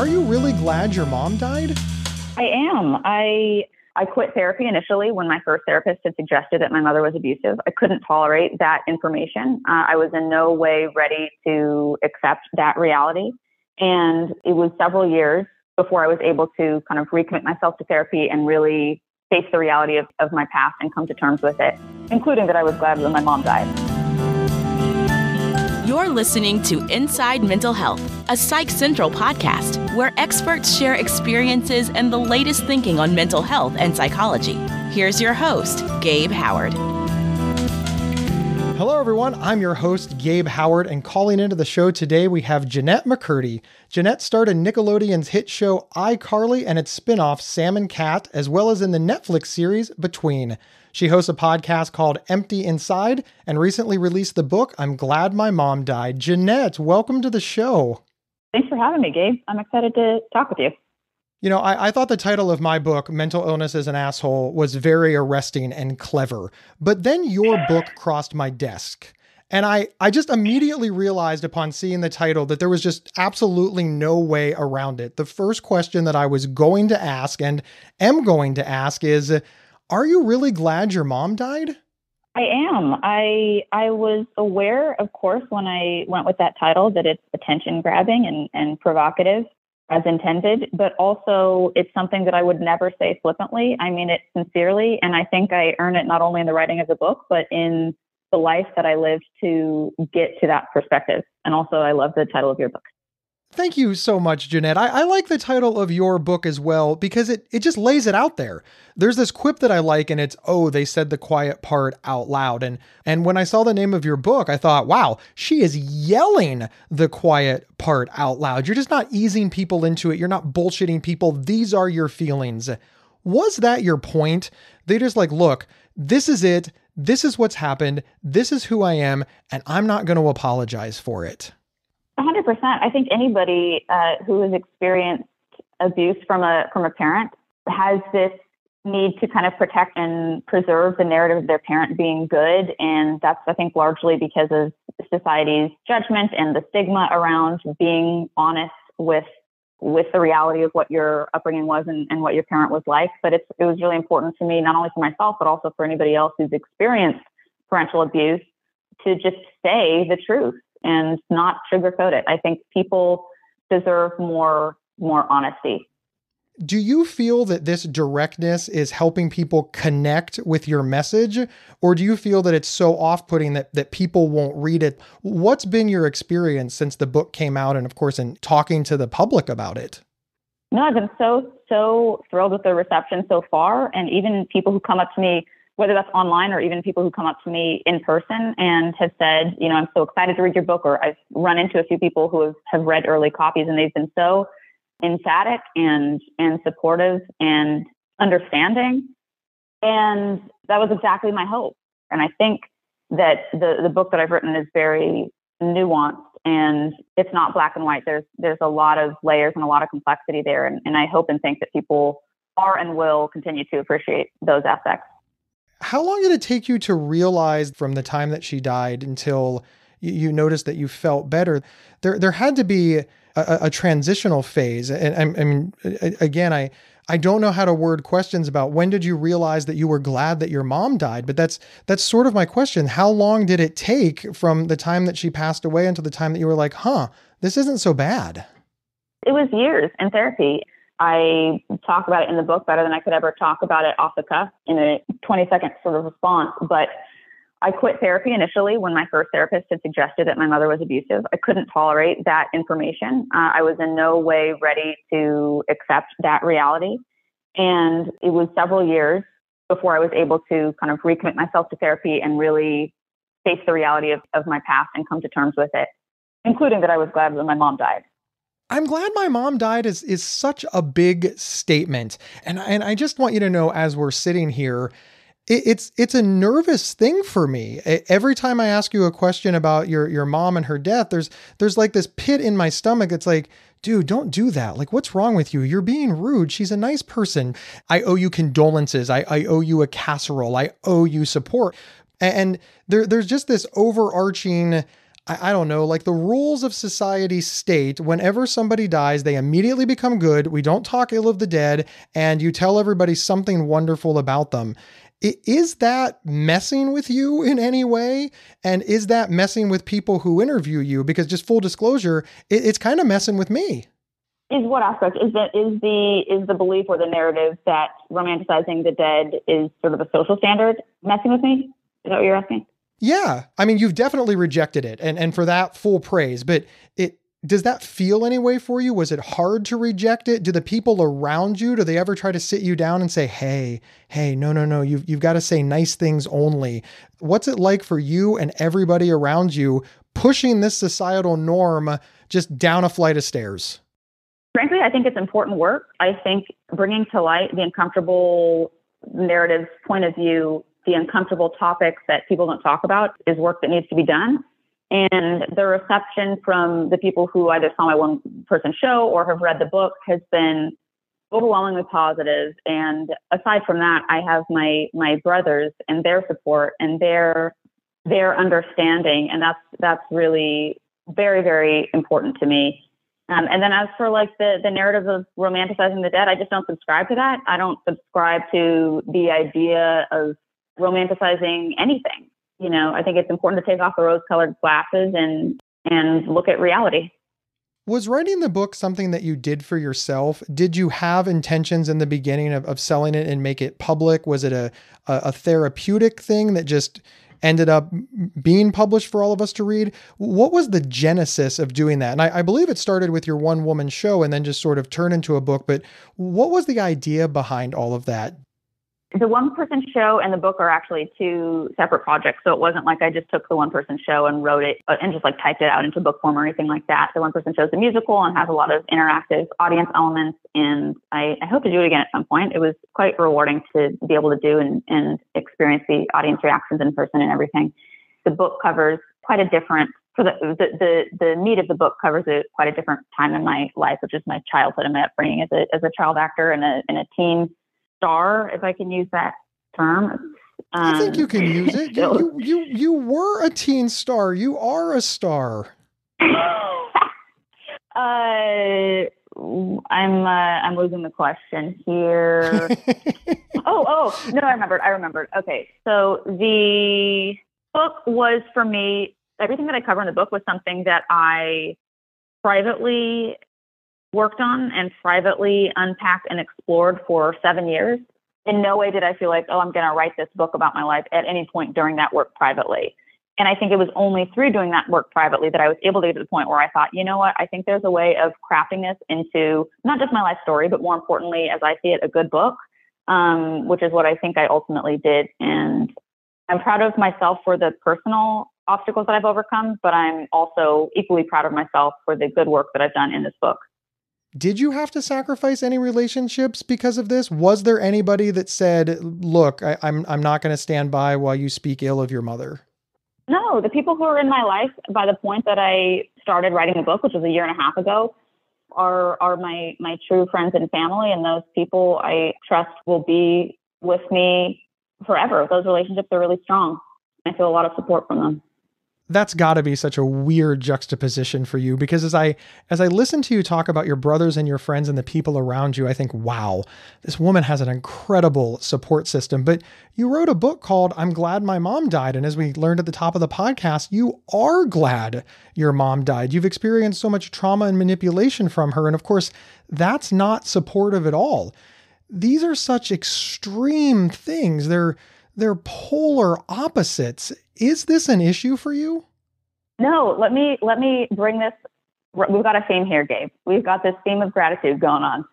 Are you really glad your mom died? I am. I quit therapy initially when my first therapist had suggested that my mother was abusive. I couldn't tolerate that information. I was in no way ready to accept that reality. And it was several years before I was able to kind of recommit myself to therapy and really face the reality of my past and come to terms with it, including that I was glad when my mom died. You're listening to Inside Mental Health, a Psych Central podcast where experts share experiences and the latest thinking on mental health and psychology. Here's your host, Gabe Howard. Hello, everyone. I'm your host, Gabe Howard, and calling into the show today, we have Jennette McCurdy. Jennette starred in Nickelodeon's hit show iCarly and its spin-off Sam and Cat, as well as in the Netflix series Between. She hosts a podcast called Empty Inside and recently released the book, I'm Glad My Mom Died. Jennette, welcome to the show. Thanks for having me, Gabe. I'm excited to talk with you. You know, I thought the title of my book, Mental Illness is an Asshole, was very arresting and clever. But then your book crossed my desk. And I just immediately realized upon seeing the title that there was just absolutely no way around it. The first question that I was going to ask and am going to ask is, are you really glad your mom died? I am. I was aware, of course, when I went with that title that it's attention grabbing and provocative as intended, but also it's something that I would never say flippantly. I mean it sincerely, and I think I earn it not only in the writing of the book, but in the life that I lived to get to that perspective. And also, I love the title of your book. Thank you so much, Jennette. I like the title of your book as well because it just lays it out there. There's this quip that I like and it's, oh, they said the quiet part out loud. And when I saw the name of your book, I thought, wow, she is yelling the quiet part out loud. You're just not easing people into it. You're not bullshitting people. These are your feelings. Was that your point? They just like, look, this is it. This is what's happened. This is who I am. And I'm not going to apologize for it. 100%. I think anybody who has experienced abuse from a parent has this need to kind of protect and preserve the narrative of their parent being good. And that's, I think, largely because of society's judgment and the stigma around being honest with the reality of what your upbringing was and what your parent was like. But it was really important to me, not only for myself, but also for anybody else who's experienced parental abuse, to just say the truth and not sugarcoat it. I think people deserve more honesty. Do you feel that this directness is helping people connect with your message? Or do you feel that it's so off-putting that people won't read it? What's been your experience since the book came out and, of course, in talking to the public about it? No, I've been so thrilled with the reception so far. And even people who come up to me, whether that's online or even people who come up to me in person and have said, you know, I'm so excited to read your book, or I've run into a few people who have read early copies and they've been so emphatic and supportive and understanding. And that was exactly my hope. And I think that the book that I've written is very nuanced and it's not black and white. There's a lot of layers and a lot of complexity there. And I hope and think that people are and will continue to appreciate those aspects. How long did it take you to realize from the time that she died until you noticed that you felt better? There had to be a transitional phase. And I mean, again, I don't know how to word questions about when did you realize that you were glad that your mom died, but that's sort of my question. How long did it take from the time that she passed away until the time that you were like, this isn't so bad? It was years in therapy. I talk about it in the book better than I could ever talk about it off the cuff in a 20-second sort of response. But I quit therapy initially when my first therapist had suggested that my mother was abusive. I couldn't tolerate that information. I was in no way ready to accept that reality. And it was several years before I was able to kind of recommit myself to therapy and really face the reality of my past and come to terms with it, including that I was glad when my mom died. I'm glad my mom died is such a big statement. And I just want you to know, as we're sitting here, it's a nervous thing for me. Every time I ask you a question about your mom and her death, there's like this pit in my stomach. It's like, dude, don't do that. Like, what's wrong with you? You're being rude. She's a nice person. I owe you condolences. I owe you a casserole. I owe you support. And there's just this overarching, I don't know, like the rules of society state whenever somebody dies, they immediately become good. We don't talk ill of the dead, and you tell everybody something wonderful about them. Is that messing with you in any way? And is that messing with people who interview you? Because just full disclosure, it's kind of messing with me. Is what aspect? Is the belief or the narrative that romanticizing the dead is sort of a social standard messing with me? Is that what you're asking? Yeah. I mean, you've definitely rejected it, and for that, full praise. But does that feel any way for you? Was it hard to reject it? Do the people around you, do they ever try to sit you down and say, hey, no, you've got to say nice things only? What's it like for you and everybody around you pushing this societal norm just down a flight of stairs? Frankly, I think it's important work. I think bringing to light the uncomfortable narrative point of view, the uncomfortable topics that people don't talk about is work that needs to be done. And the reception from the people who either saw my one-person show or have read the book has been overwhelmingly positive. And aside from that, I have my brothers and their support and their understanding. And that's really very, very important to me. And then as for like the narrative of romanticizing the dead, I just don't subscribe to that. I don't subscribe to the idea of romanticizing anything. You know, I think it's important to take off the rose-colored glasses and look at reality. Was writing the book something that you did for yourself? Did you have intentions in the beginning of selling it and make it public? Was it a therapeutic thing that just ended up being published for all of us to read? What was the genesis of doing that? And I believe it started with your one-woman show and then just sort of turned into a book. But what was the idea behind all of that? The one-person show and the book are actually two separate projects. So it wasn't like I just took the one-person show and wrote it and just like typed it out into book form or anything like that. The one-person show is a musical and has a lot of interactive audience elements. And I hope to do it again at some point. It was quite rewarding to be able to do and experience the audience reactions in person and everything. The book covers quite a different, for the meat of the book covers quite a different time in my life, which is my childhood and my upbringing as a child actor and a teen star, if I can use that term. I think you can use it. You were a teen star. You are a star. I'm losing the question here. Oh, no, I remembered. Okay. So the book was, for me, everything that I cover in the book was something that I privately worked on and privately unpacked and explored for 7 years. In no way did I feel like, I'm going to write this book about my life at any point during that work privately. And I think it was only through doing that work privately that I was able to get to the point where I thought, you know what, I think there's a way of crafting this into not just my life story, but more importantly, as I see it, a good book, which is what I think I ultimately did. And I'm proud of myself for the personal obstacles that I've overcome, but I'm also equally proud of myself for the good work that I've done in this book. Did you have to sacrifice any relationships because of this? Was there anybody that said, look, I'm not going to stand by while you speak ill of your mother? No, the people who are in my life by the point that I started writing the book, which was 1.5 years ago, are my true friends and family. And those people I trust will be with me forever. Those relationships are really strong. I feel a lot of support from them. That's got to be such a weird juxtaposition for you, because as I listen to you talk about your brothers and your friends and the people around you, I think, wow, this woman has an incredible support system. But you wrote a book called I'm Glad My Mom Died. And as we learned at the top of the podcast, you are glad your mom died. You've experienced so much trauma and manipulation from her. And of course, that's not supportive at all. These are such extreme things. They're polar opposites. Is this an issue for you? No, let me bring this. We've got a theme here, Gabe. We've got this theme of gratitude going on.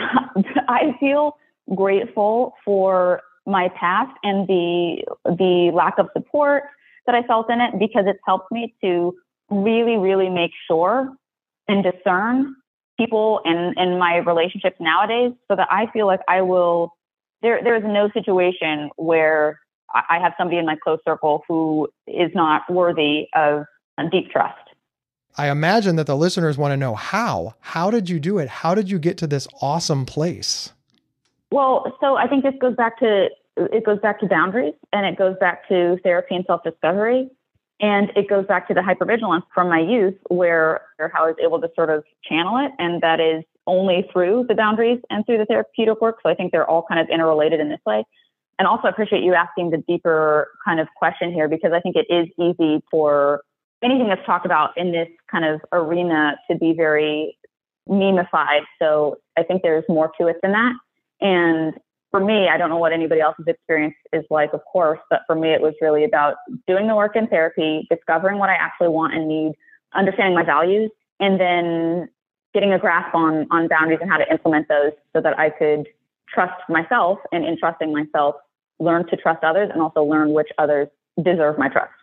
I feel grateful for my past and the lack of support that I felt in it, because it's helped me to really, really make sure and discern people in my relationships nowadays, so that I feel like I will. There is no situation where I have somebody in my close circle who is not worthy of deep trust. I imagine that the listeners want to know how. How did you do it? How did you get to this awesome place? Well, so I think this goes back to boundaries, and it goes back to therapy and self-discovery. And it goes back to the hypervigilance from my youth where how I was able to sort of channel it. And that is only through the boundaries and through the therapeutic work. So I think they're all kind of interrelated in this way. And also I appreciate you asking the deeper kind of question here, because I think it is easy for anything that's talked about in this kind of arena to be very memeified. So I think there's more to it than that. And for me, I don't know what anybody else's experience is like, of course, but for me, it was really about doing the work in therapy, discovering what I actually want and need, understanding my values, and then getting a grasp on boundaries and how to implement those so that I could trust myself, and in trusting myself, learn to trust others and also learn which others deserve my trust.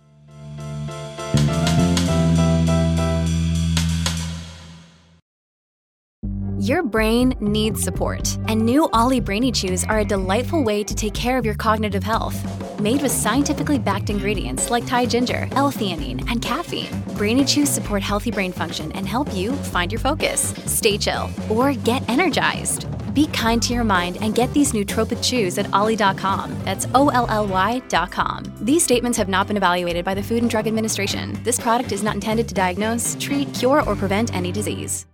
Your brain needs support, and new Ollie Brainy Chews are a delightful way to take care of your cognitive health. Made with scientifically backed ingredients like Thai ginger, L-theanine, and caffeine, Brainy Chews support healthy brain function and help you find your focus, stay chill, or get energized. Be kind to your mind and get these nootropic chews at ollie.com. That's OLLY.com. These statements have not been evaluated by the Food and Drug Administration. This product is not intended to diagnose, treat, cure, or prevent any disease.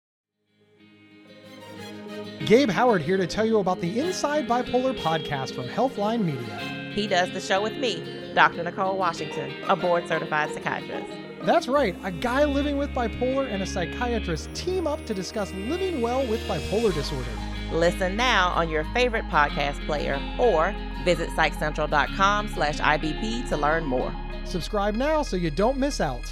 Gabe Howard here to tell you about the Inside Bipolar podcast from Healthline Media. He does the show with me, Dr. Nicole Washington, a board-certified psychiatrist. That's right, a guy living with bipolar and a psychiatrist team up to discuss living well with bipolar disorder. Listen now on your favorite podcast player or visit psychcentral.com/IBP to learn more. Subscribe now so you don't miss out.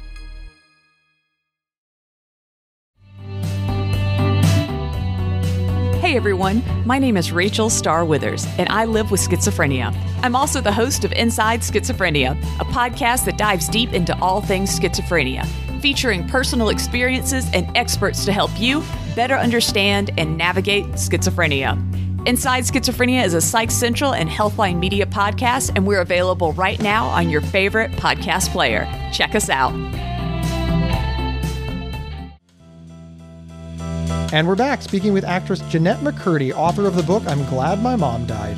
Hey everyone, my name is Rachel Starr Withers, and I live with schizophrenia. I'm also the host of Inside Schizophrenia, a podcast that dives deep into all things schizophrenia, featuring personal experiences and experts to help you better understand and navigate schizophrenia. Inside Schizophrenia is a Psych Central and Healthline Media podcast, and we're available right now on your favorite podcast player. Check us out. And we're back speaking with actress Jennette McCurdy, author of the book, I'm Glad My Mom Died.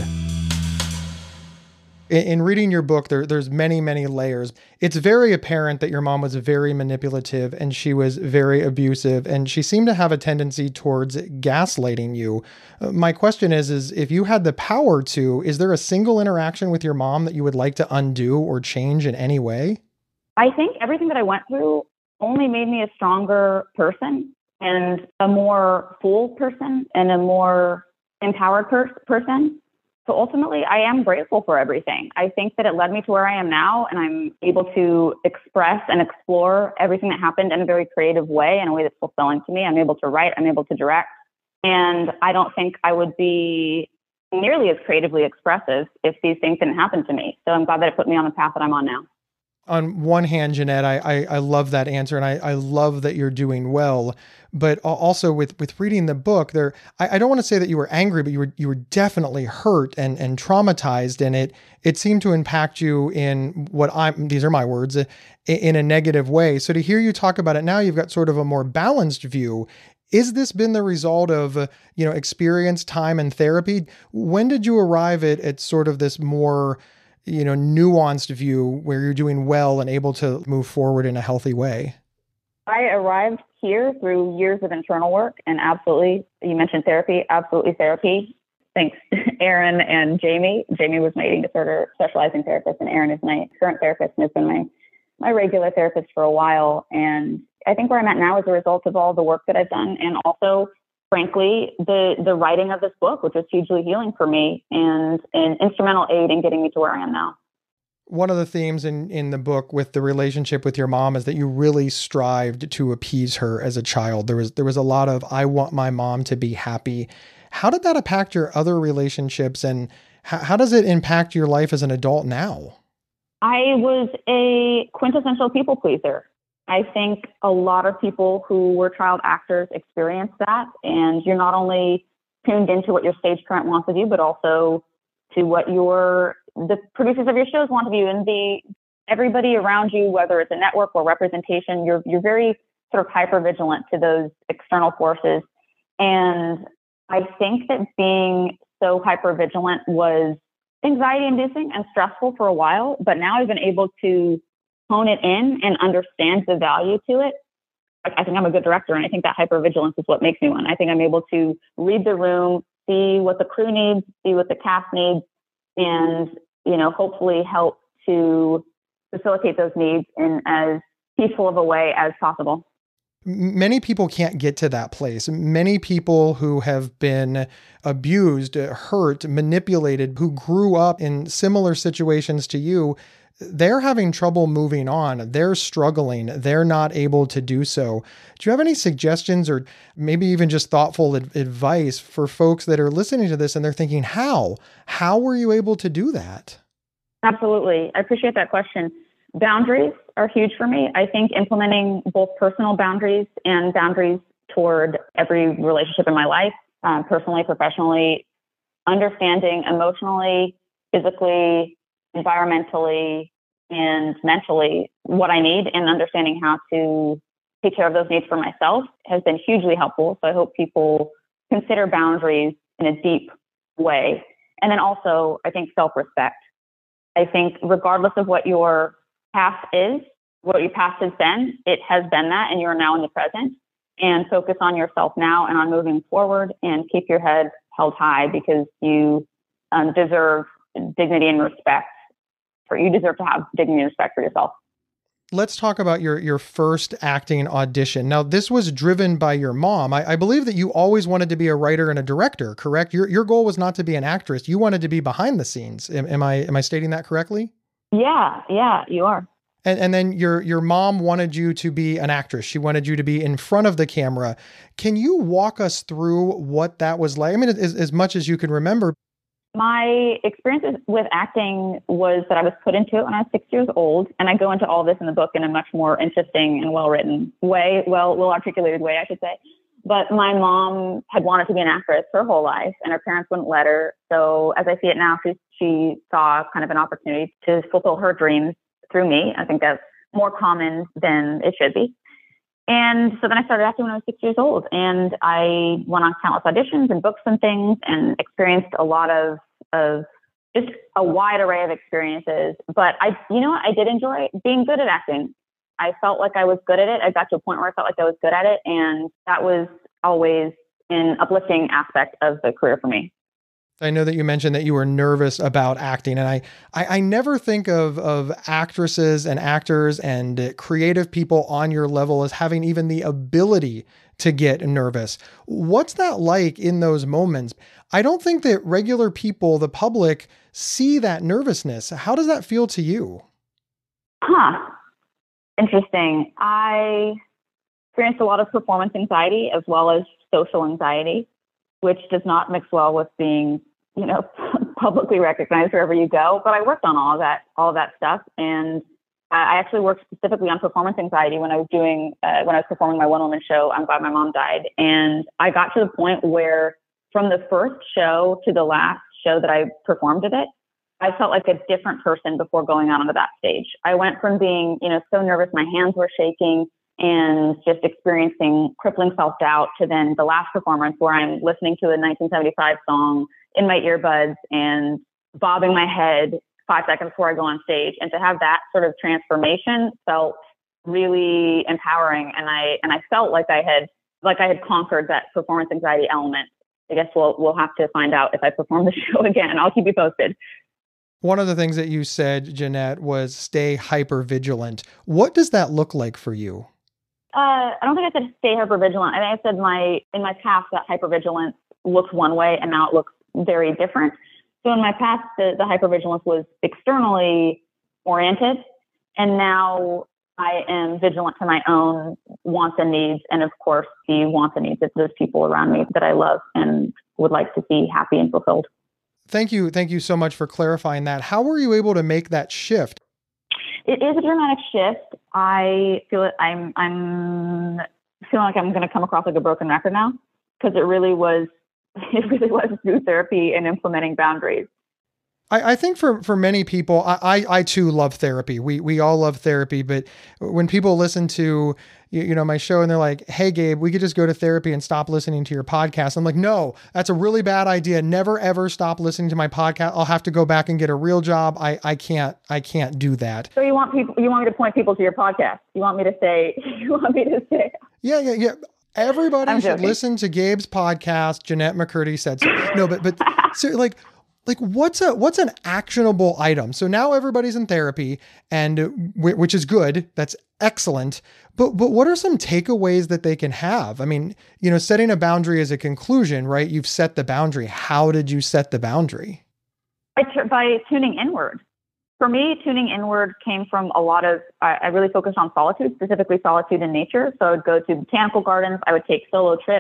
In reading your book, there's many, many layers. It's very apparent that your mom was very manipulative and she was very abusive, and she seemed to have a tendency towards gaslighting you. My question is if you had the power to, is there a single interaction with your mom that you would like to undo or change in any way? I think everything that I went through only made me a stronger person and a more full person and a more empowered person. So ultimately, I am grateful for everything. I think that it led me to where I am now, and I'm able to express and explore everything that happened in a very creative way, in a way that's fulfilling to me. I'm able to write, I'm able to direct, and I don't think I would be nearly as creatively expressive if these things didn't happen to me. So I'm glad that it put me on the path that I'm on now. On one hand, Jennette, I love that answer, and I love that you're doing well. But also with reading the book, I don't want to say that you were angry, but you were definitely hurt and traumatized, and it seemed to impact you in these are my words, in a negative way. So to hear you talk about it now, you've got sort of a more balanced view. Is this been the result of experience, time, and therapy? When did you arrive at sort of this more nuanced view where you're doing well and able to move forward in a healthy way? I arrived here through years of internal work, and absolutely, you mentioned therapy, absolutely therapy. Thanks, Aaron and Jamie. Jamie was my eating disorder specializing therapist, and Aaron is my current therapist and has been my regular therapist for a while. And I think where I'm at now is a result of all the work that I've done, and also, frankly, the writing of this book, which was hugely healing for me and an instrumental aid in getting me to where I am now. One of the themes in the book with the relationship with your mom is that you really strived to appease her as a child. There was a lot of, I want my mom to be happy. How did that impact your other relationships, and how does it impact your life as an adult now? I was a quintessential people pleaser. I think a lot of people who were child actors experience that, and you're not only tuned into what your stage current wants of you, but also to what the producers of your shows want of you, and everybody around you, whether it's a network or representation, you're very sort of hyper vigilant to those external forces. And I think that being so hyper vigilant was anxiety inducing and stressful for a while, but now I've been able to hone it in and understand the value to it. I think I'm a good director, and I think that hypervigilance is what makes me one. I think I'm able to read the room, see what the crew needs, see what the cast needs, and, hopefully help to facilitate those needs in as peaceful of a way as possible. Many people can't get to that place. Many people who have been abused, hurt, manipulated, who grew up in similar situations to you, they're having trouble moving on. They're struggling. They're not able to do so. Do you have any suggestions or maybe even just thoughtful advice for folks that are listening to this and they're thinking, how were you able to do that? Absolutely. I appreciate that question. Boundaries are huge for me. I think implementing both personal boundaries and boundaries toward every relationship in my life, personally, professionally, understanding emotionally, physically, environmentally, and mentally what I need and understanding how to take care of those needs for myself has been hugely helpful. So I hope people consider boundaries in a deep way. And then also, I think self-respect. I think regardless of what your past is, what your past has been, it has been that, and you're now in the present. And focus on yourself now and on moving forward, and keep your head held high because you deserve dignity and respect. You deserve to have dignity and respect for yourself. Let's talk about your first acting audition. Now, this was driven by your mom. I believe that you always wanted to be a writer and a director, correct? Your goal was not to be an actress. You wanted to be behind the scenes. Am I stating that correctly? Yeah, you are. And then your mom wanted you to be an actress. She wanted you to be in front of the camera. Can you walk us through what that was like? I mean, as much as you can remember. My experiences with acting was that I was put into it when I was 6 years old. And I go into all this in the book in a much more interesting and well-written way, well-articulated way, I should say. But my mom had wanted to be an actress her whole life, and her parents wouldn't let her. So as I see it now, she saw kind of an opportunity to fulfill her dreams through me. I think that's more common than it should be. And so then I started acting when I was 6 years old, and I went on countless auditions and books and things and experienced a lot of just a wide array of experiences. But I did enjoy being good at acting. I felt like I was good at it. I got to a point where I felt like I was good at it. And that was always an uplifting aspect of the career for me. I know that you mentioned that you were nervous about acting, and I never think of actresses and actors and creative people on your level as having even the ability to get nervous. What's that like in those moments? I don't think that regular people, the public, see that nervousness. How does that feel to you? Interesting. I experienced a lot of performance anxiety as well as social anxiety, which does not mix well with being, publicly recognized wherever you go. But I worked on all of that stuff. And I actually worked specifically on performance anxiety when I was performing my one-woman show, I'm Glad My Mom Died. And I got to the point where from the first show to the last show that I performed with it, I felt like a different person before going out onto that stage. I went from being, so nervous, my hands were shaking, and just experiencing crippling self-doubt to then the last performance where I'm listening to a 1975 song in my earbuds and bobbing my head 5 seconds before I go on stage. And to have that sort of transformation felt really empowering. And I felt like I had conquered that performance anxiety element. I guess we'll have to find out if I perform the show again. I'll keep you posted. One of the things that you said, Jeanette, was stay hyper vigilant. What does that look like for you? I don't think I said stay hypervigilant. I think I said in my past that hypervigilance looked one way and now it looks very different. So in my past, the hypervigilance was externally oriented, and now I am vigilant to my own wants and needs, and of course the wants and needs of those people around me that I love and would like to see happy and fulfilled. Thank you so much for clarifying that. How were you able to make that shift? It is a dramatic shift. I feel it. I'm feeling like I'm going to come across like a broken record now, because it really was through therapy and implementing boundaries. I think for many people, I too love therapy. We all love therapy, but when people listen to my show and they're like, "Hey Gabe, we could just go to therapy and stop listening to your podcast," I'm like, "No, that's a really bad idea. Never ever stop listening to my podcast. I'll have to go back and get a real job. I can't do that." So you want me to point people to your podcast? You want me to say? Yeah. Everybody should listen to Gabe's podcast. Jeanette McCurdy said so. No, but so like what's an actionable item? So now everybody's in therapy, and which is good. That's excellent. But what are some takeaways that they can have? I mean, setting a boundary is a conclusion, right? You've set the boundary. How did you set the boundary? By tuning inward. For me, tuning inward came from a lot of, I really focused on solitude, specifically solitude in nature. So I would go to botanical gardens. I would take solo trips.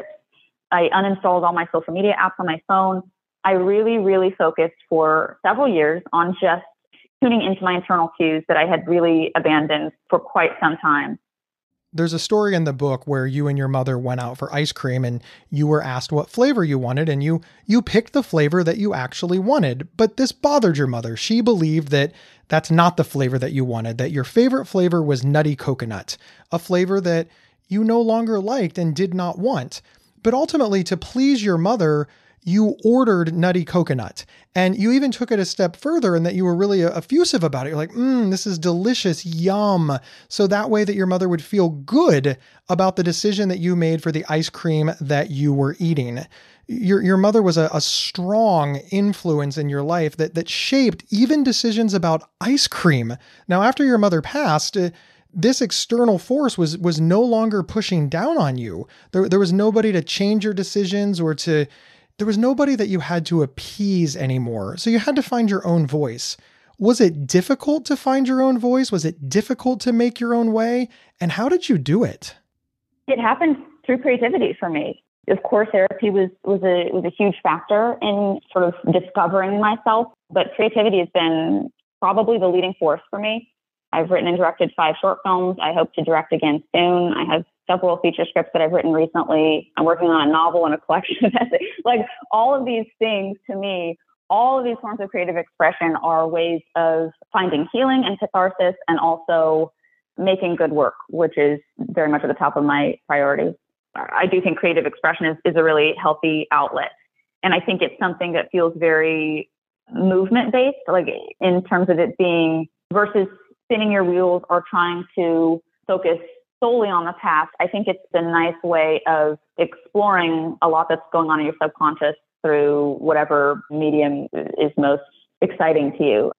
I uninstalled all my social media apps on my phone. I really, really focused for several years on just tuning into my internal cues that I had really abandoned for quite some time. There's a story in the book where you and your mother went out for ice cream and you were asked what flavor you wanted, and you picked the flavor that you actually wanted. But this bothered your mother. She believed that that's not the flavor that you wanted, that your favorite flavor was nutty coconut, a flavor that you no longer liked and did not want. But ultimately, to please your mother, you ordered nutty coconut, and you even took it a step further in that you were really effusive about it. You're like, this is delicious, yum. So that way that your mother would feel good about the decision that you made for the ice cream that you were eating. Your mother was a strong influence in your life that shaped even decisions about ice cream. Now, after your mother passed, this external force was no longer pushing down on you. There was nobody to change your decisions or there was nobody that you had to appease anymore. So you had to find your own voice. Was it difficult to find your own voice? Was it difficult to make your own way? And how did you do it? It happened through creativity for me. Of course, therapy was a huge factor in sort of discovering myself, but creativity has been probably the leading force for me. I've written and directed 5 short films. I hope to direct again soon. I have several feature scripts that I've written recently. I'm working on a novel and a collection of essays. Like all of these things, to me, all of these forms of creative expression are ways of finding healing and catharsis and also making good work, which is very much at the top of my priorities. I do think creative expression is a really healthy outlet. And I think it's something that feels very movement-based, like in terms of it being versus spinning your wheels or trying to focus solely on the past. I think it's a nice way of exploring a lot that's going on in your subconscious through whatever medium is most exciting to you.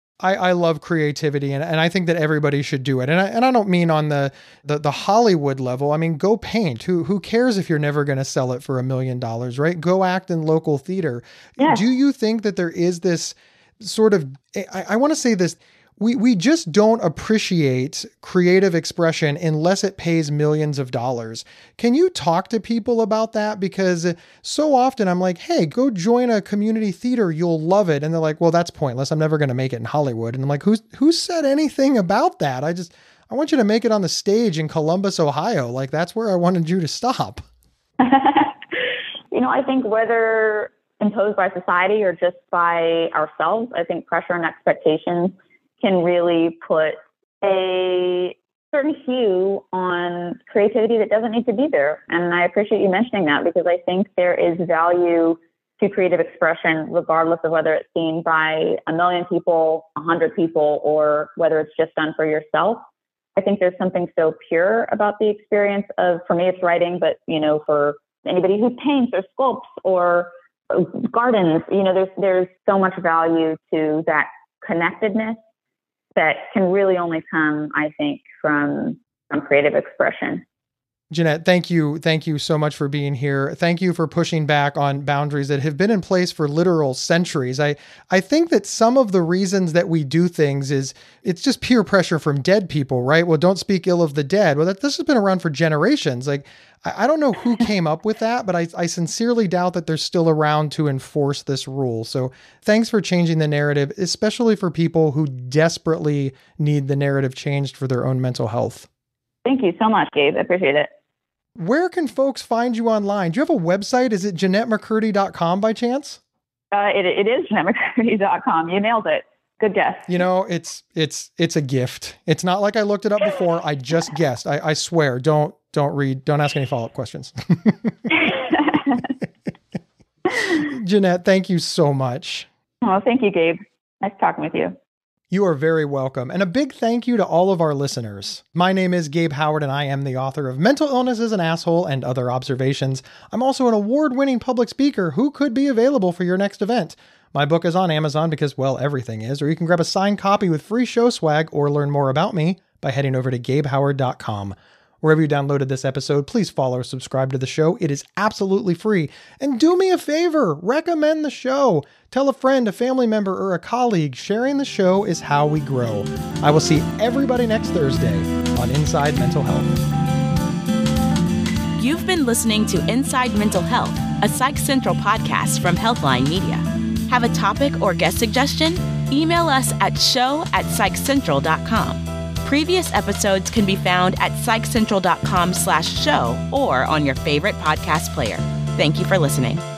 I love creativity, and I think that everybody should do it. And I don't mean on the Hollywood level. I mean, go paint. Who cares if you're never going to sell it for $1 million, right? Go act in local theater. Yes. Do you think that there is this sort of, I want to say this, we just don't appreciate creative expression unless it pays millions of dollars. Can you talk to people about that? Because so often I'm like, hey, go join a community theater. You'll love it. And they're like, well, that's pointless. I'm never going to make it in Hollywood. And I'm like, who said anything about that? I want you to make it on the stage in Columbus, Ohio. Like that's where I wanted you to stop. I think whether imposed by society or just by ourselves, I think pressure and expectations can really put a certain hue on creativity that doesn't need to be there. And I appreciate you mentioning that because I think there is value to creative expression, regardless of whether it's seen by 1 million people, 100 people, or whether it's just done for yourself. I think there's something so pure about the experience of, for me, it's writing, but, for anybody who paints or sculpts or gardens, there's so much value to that connectedness that can really only come, I think, from creative expression. Jeanette, thank you. Thank you so much for being here. Thank you for pushing back on boundaries that have been in place for literal centuries. I think that some of the reasons that we do things is it's just peer pressure from dead people, right? Well, don't speak ill of the dead. Well, this has been around for generations. Like, I don't know who came up with that, but I sincerely doubt that they're still around to enforce this rule. So thanks for changing the narrative, especially for people who desperately need the narrative changed for their own mental health. Thank you so much, Gabe. I appreciate it. Where can folks find you online? Do you have a website? Is it JeanetteMcCurdy.com by chance? It is genetically.com. You nailed it. Good guess. You know, it's a gift. It's not like I looked it up before. I just guessed. I swear. Don't ask any follow-up questions. Jeanette, thank you so much. Oh, thank you, Gabe. Nice talking with you. You are very welcome. And a big thank you to all of our listeners. My name is Gabe Howard, and I am the author of Mental Illness is an Asshole and Other Observations. I'm also an award-winning public speaker who could be available for your next event. My book is on Amazon because, well, everything is, or you can grab a signed copy with free show swag or learn more about me by heading over to GabeHoward.com. Wherever you downloaded this episode, please follow or subscribe to the show. It is absolutely free. And do me a favor, recommend the show. Tell a friend, a family member, or a colleague. Sharing the show is how we grow. I will see everybody next Thursday on Inside Mental Health. You've been listening to Inside Mental Health, a Psych Central podcast from Healthline Media. Have a topic or guest suggestion? Email us at show@psychcentral.com. Previous episodes can be found at psychcentral.com/show or on your favorite podcast player. Thank you for listening.